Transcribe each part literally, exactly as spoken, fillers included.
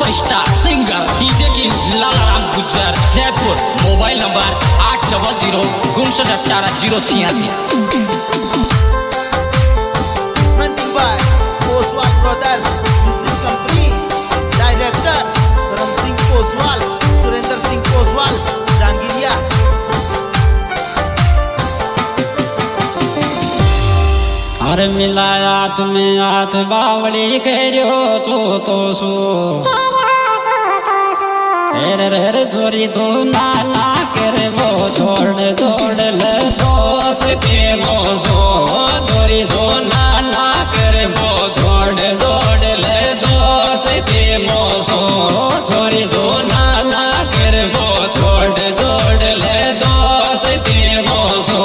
Superstar singer DJ king Lalaram Gujjar Jaipur. Mobile number आठ double zero उनसठ अठारह जीरो छियासी। डायरेक्टर धर्म सिंह कोसवाल, सुरेंद्र सिंह कोसवाल, जांगिरिया। हर मिलाया तुम्हें हाथ बावली करो तो तो सो हेर हेर चोरी तो नाना करे वो छोड़ छोड़ ले दोस के वो सो चोरी तो नाना करे वो छोड़ छोड़ ले दोस के वो सो चोरी तो नाना करे वो छोड़ छोड़ ले दोस के वो सो।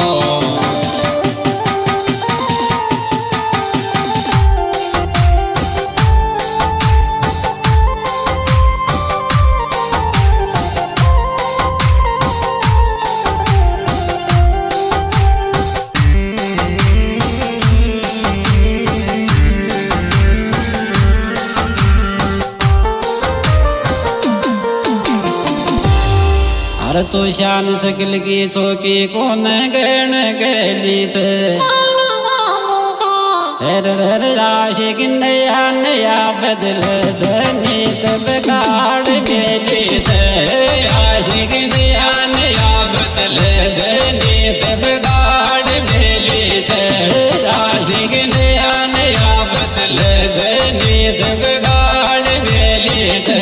अरे तू शान सकल की चौकी कौन गण गली थे हेर हेर आशिक नया नया बदल जनीत बिगाड़ गेली थे आशिक नया नया बदल जनीत बिगाड़ गेली थे आशिक नया नया बदल जनीत बिगाड़ गेली थे।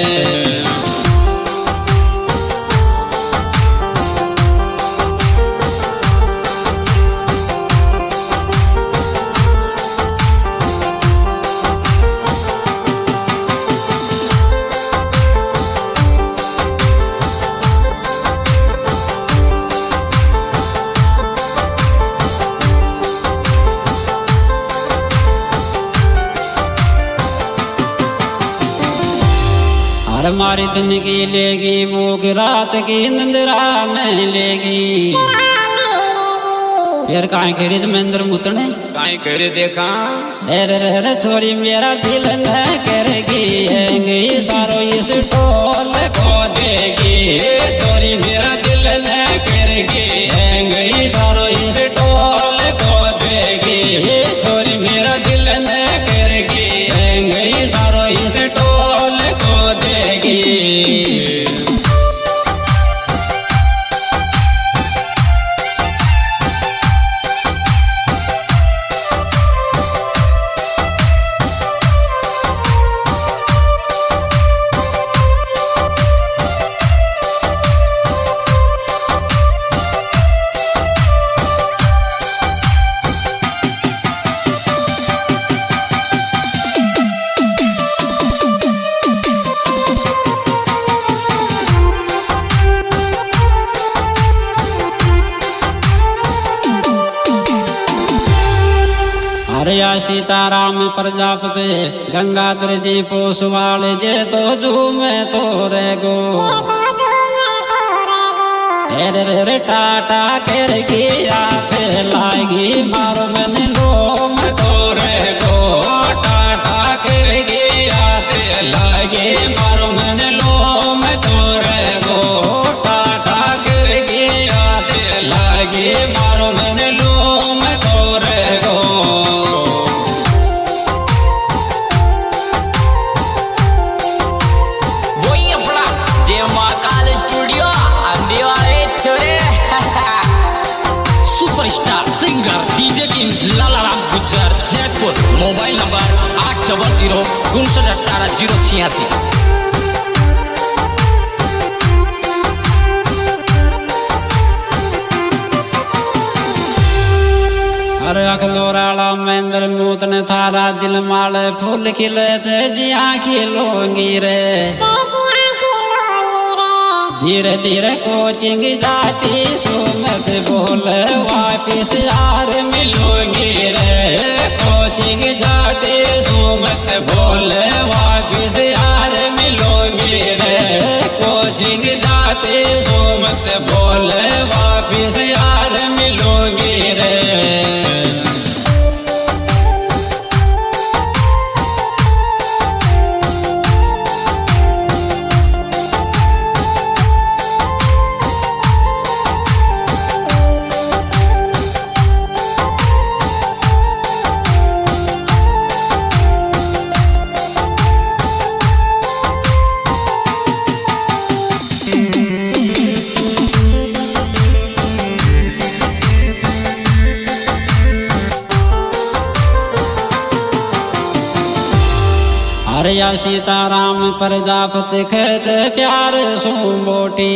हमारी दिन की लेगी भूख रात की निंद्रा नहीं लेगी फिर काहे करे महेंद्र मुतने काहे करे देखा हेर हेर छोरी मेरा दिल न करेगी हैंगी सारो इस टोल को देगी छोरी मेरा दिल न करेगी हैंगी सारो इस टोल को देगी छोरी मेरा दिल न करेगी हैंगी सारो इस टोल को देगी। हरिया सीताराम प्रजापति गंगाधर जी पोसवाल जे तो झूमे तो रे गो हेर हेर टाटा कर गया पे लागी मारो मन लोम तो रे गो टाटा कर गया पे लागी मारो मन लोम तो रे गो टाटा कर गया पे लागी मारो मन लोम तो रे गो। Superstar singer DJ king Lalaram Gujjar Jaipur. Mobile number आठ डबल जीरो उनसठ अठारह जीरो छियासी। अरे अखलोराला महेंद्र मूतन थारा दिल माले फूल खिले थे जिया खिलोंगी रे धीरे धीरे कोचिंग जाती सुमत बोल वापिस यार मिलोगी रे कोचिंग जाती सुमत बोल वापिस यार मिलोगी रे कोचिंग जाती सुमत बोल वापिस यार मिलोगी रे। सीताराम प्रजापति खेच प्यार सु मोटी।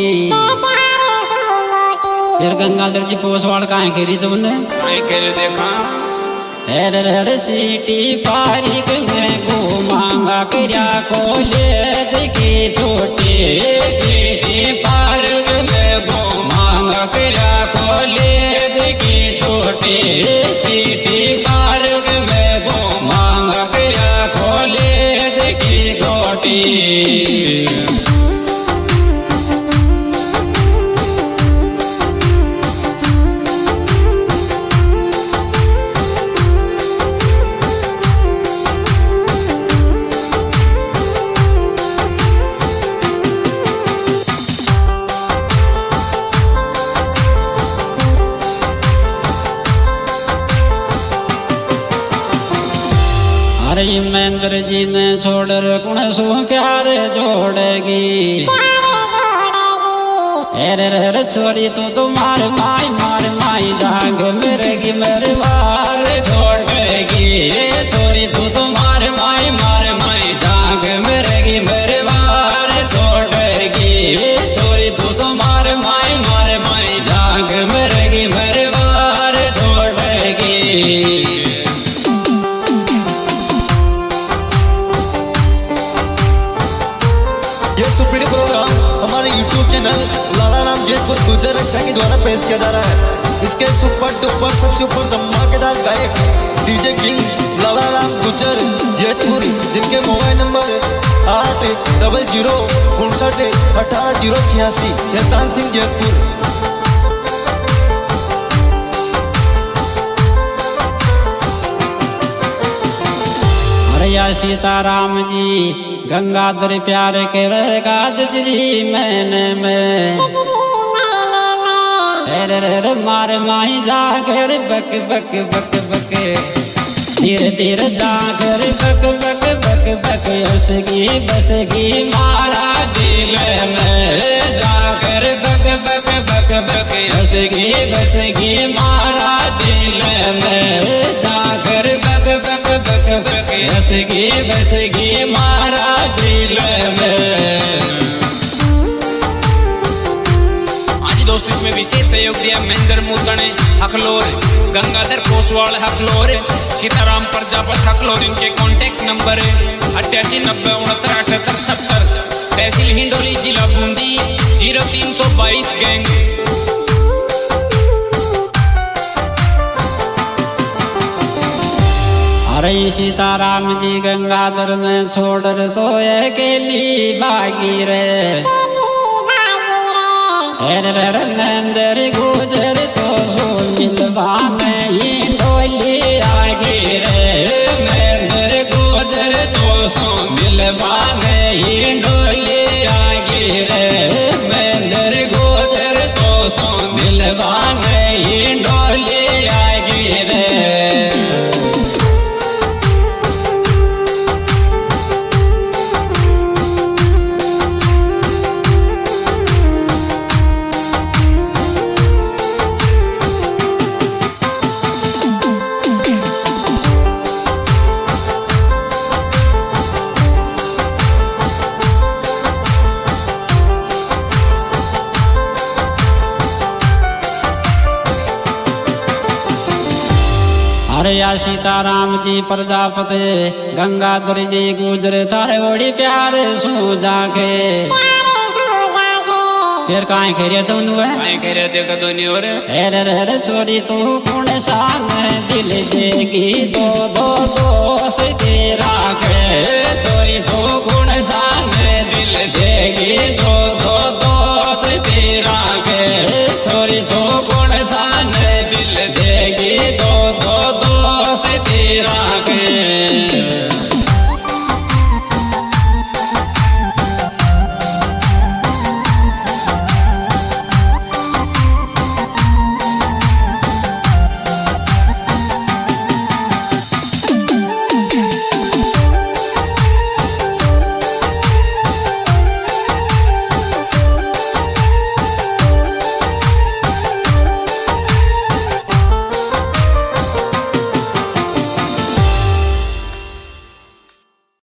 फिर गंगाधर जी पोसवाड़ काहे खेरी तुमने काहे खेरे देखा। हेर हेर सीटी पारिक में गो मांगा कर्या को ले देखी छोटी। सीटी पारिक में गो मांगा कर्या को ले देखी छोटी। सीटी पारिक में गो मांगा कर्या को ले देखी छोटी। अरे महेंद्र जी ने छोड़ कुण सो प्यार जोड़ेगी। अरे रे छोरी तू तो मार माई मार माई जाग मेरेगी मेरे वार छोड़ेगी। छोरी तू तो मार माई मार माई जाग मेरेगी मेरे वार छोड़ेगी। छोरी तू तो मार माई मार माई जाग मेरेगी मेरे वार छोड़ेगी। ये सुपीरियर प्रोग्राम हमारे यूट्यूब चैनल लाला राम जैतपुर गुजर के द्वारा पेश किया जा रहा है। इसके सुपर डुपर सबसे ऊपर धमाकेदार गायक डीजे किंग लाला राम गुजर जैतपुर, जिनके मोबाइल नंबर आठ डबल जीरो उनसठ अठारह जीरो छियासी। शैतान सिंह जैतपुर। या सीताराम जी गंगाधर प्यार के रहेगा जजरी मैंने में। रे रे मार माही जाकर बक बक बक बक धीरे धीरे जाकर बक बक बक बक हंसगी बसगी मारा दिल में। जाकर बक बक बक बक हंसगी बसगी मारा दिल में। जाकर बक बक बक बक हंसगी बसगी मारा दिल में। दोस्तों इसमें विशेष सहयोग दिया महेंद्र मूतणे हकलोर, गंगाधर पोसवाड़ हकलोर, सीताराम प्रजापति हकलोर। इनके कॉन्टेक्ट नंबर है अट्ठासी नब्बे उनहत्तर अठहत्तर सत्तर। तहसील हिंडोली जिला बूंदी जीरो तीन सौ बाईस गैंग। अरे सीताराम जी गंगाधर ने छोड़ तो अकेली बागी रे। नंदर गुजर तो मिलवा नहीं डोली आगे रे। नंदर गुजर तो सो मिलवा नहीं डोली आगे रे। नंदर गुजर तो सो मिलवा नहीं डोली आगे रे। अरे या सीताराम जी प्रजापति गंगाधर जी गुजरे थारे ओड़ी प्यार सू जाके। फिर काहे खेरिया दोनों है काहे खेरे देखा दोनों और। अरे रे छोरी तू कौन सान दिल देगी दो दो दोस्त तेरा के। छोरी तू